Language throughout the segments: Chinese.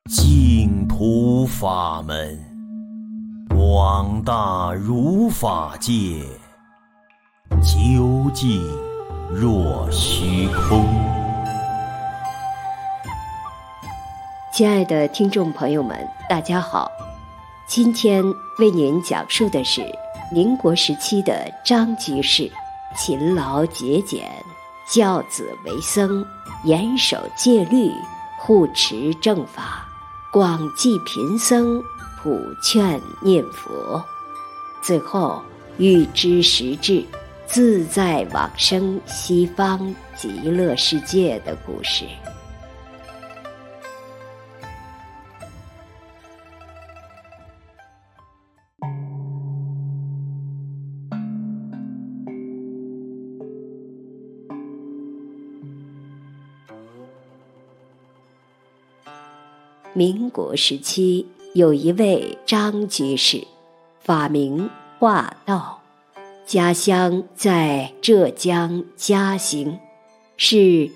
净土法门，广大如法界，究竟若虚空。 亲爱的听众朋友们，大家好，今天为您讲述的是民国时期的张居士，勤劳节俭，教子为僧，严守戒律，护持正法，广济贫僧，普劝念佛，最后欲知实质，自在往生西方极乐世界的故事。民国时期，有一位张居士，法名化道，家乡在浙江嘉兴，是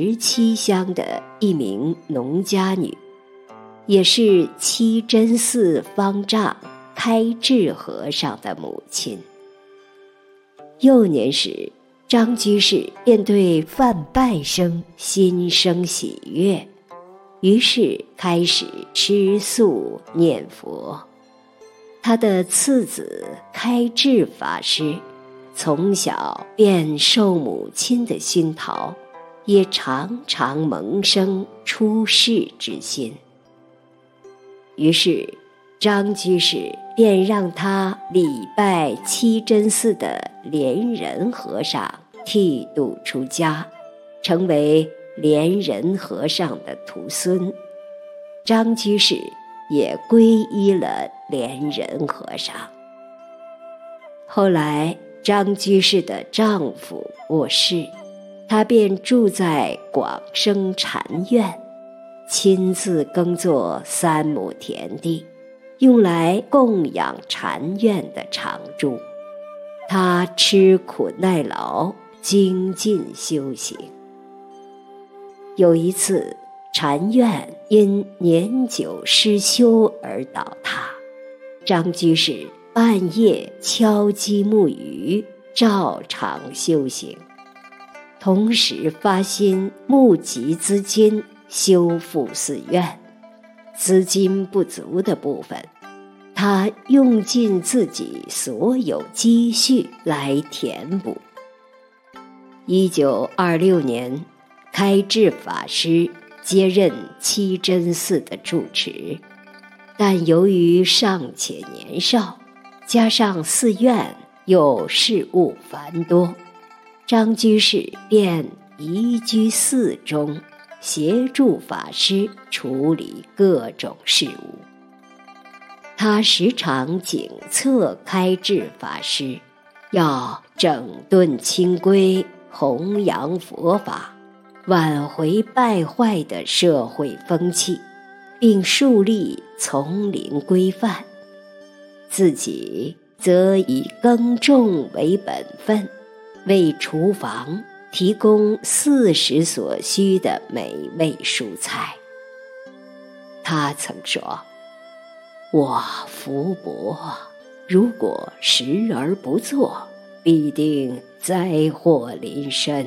17乡的一名农家女，也是七真寺方丈开智和尚的母亲。幼年时，张居士便对梵拜声心生喜悦，于是开始吃素念佛。他的次子开智法师从小便受母亲的熏陶，也常常萌生出世之心。于是张居士便让他礼拜七真寺的莲人和尚剃度出家，成为莲人和尚的徒孙。张居士也皈依了莲人和尚。后来张居士的丈夫过世，她便住在广生禅院，亲自耕作3亩田地，用来供养禅院的常住。她吃苦耐劳，精进修行。有一次，禅院因年久失修而倒塌，张居士半夜敲击木鱼，照常修行，同时发心募集资金修复寺院。资金不足的部分，他用尽自己所有积蓄来填补。1926年，开智法师接任七真寺的住持，但由于尚且年少，加上寺院又事务繁多，张居士便移居寺中，协助法师处理各种事务。他时常警策开智法师，要整顿清规，弘扬佛法，挽回败坏的社会风气，并树立丛林规范。自己则以耕种为本分，为厨房提供40所需的美味蔬菜。他曾说：我福薄，如果时而不做，必定灾祸临身。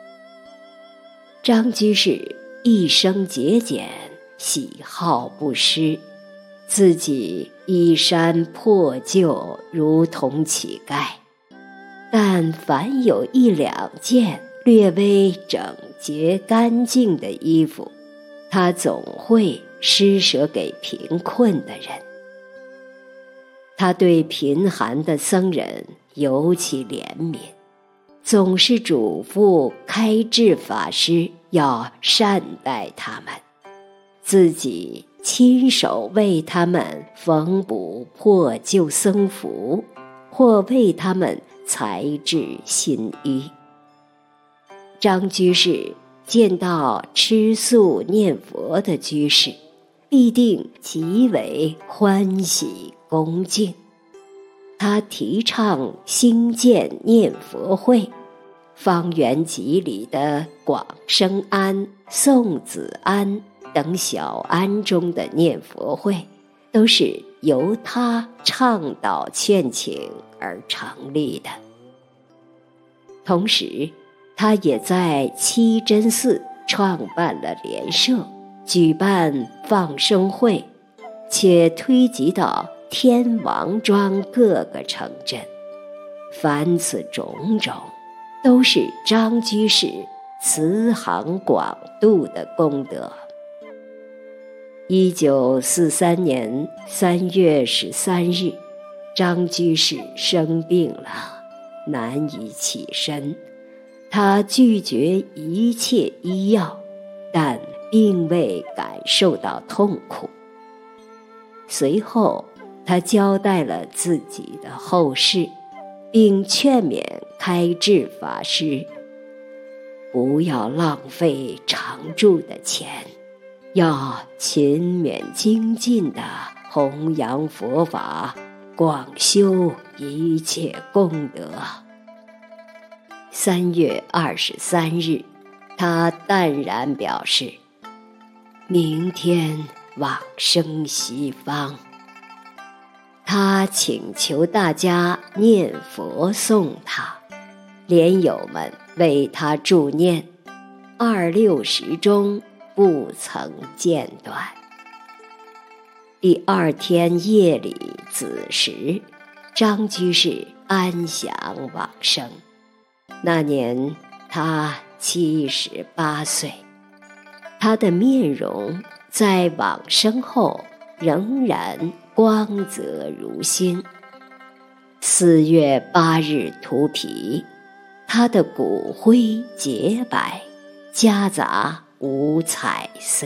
张居士一生节俭，喜好布施，自己衣衫破旧，如同乞丐，但凡有1、2件略微整洁干净的衣服，他总会施舍给贫困的人。他对贫寒的僧人尤其怜悯，总是嘱咐开智法师要善待他们，自己亲手为他们缝补破旧僧服，或为他们裁制新衣。张居士见到吃素念佛的居士，必定极为欢喜恭敬。他提倡兴建念佛会，方圆几里的广生庵、宋子庵等小庵中的念佛会，都是由他倡导劝请而成立的。同时，他也在七真寺创办了莲社，举办放生会，且推及到天王庄各个城镇。凡此种种，都是张居士慈航广度的功德。1943年3月13日，张居士生病了，难以起身。他拒绝一切医药，但并未感受到痛苦。随后，他交代了自己的后事，并劝勉开智法师不要浪费常住的钱，要勤勉精进地弘扬佛法，广修一切功德。3月23日，他淡然表示，明天往生西方。他请求大家念佛诵他，莲友们为他助念，26时中不曾间断。第二天夜里子时，张居士安详往生。那年他78岁，他的面容在往生后仍然光泽如新。4月8日涂皮，他的骨灰洁白，夹杂无彩色。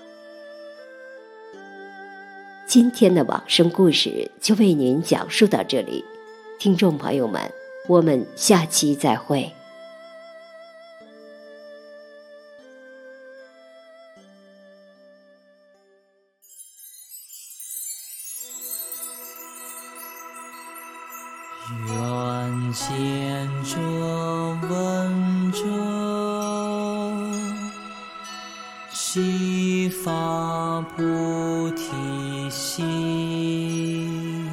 今天的往生故事就为您讲述到这里，听众朋友们，我们下期再会。 愿见者闻者，悉发菩提心，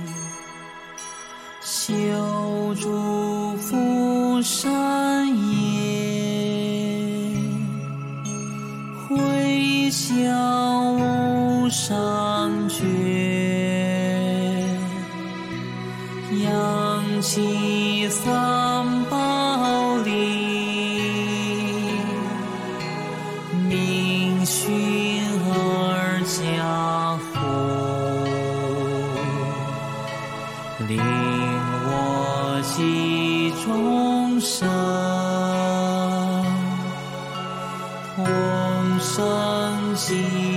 修诸福善业，回向无上觉，扬起三宝力，明熏而加护，令我及众生同生极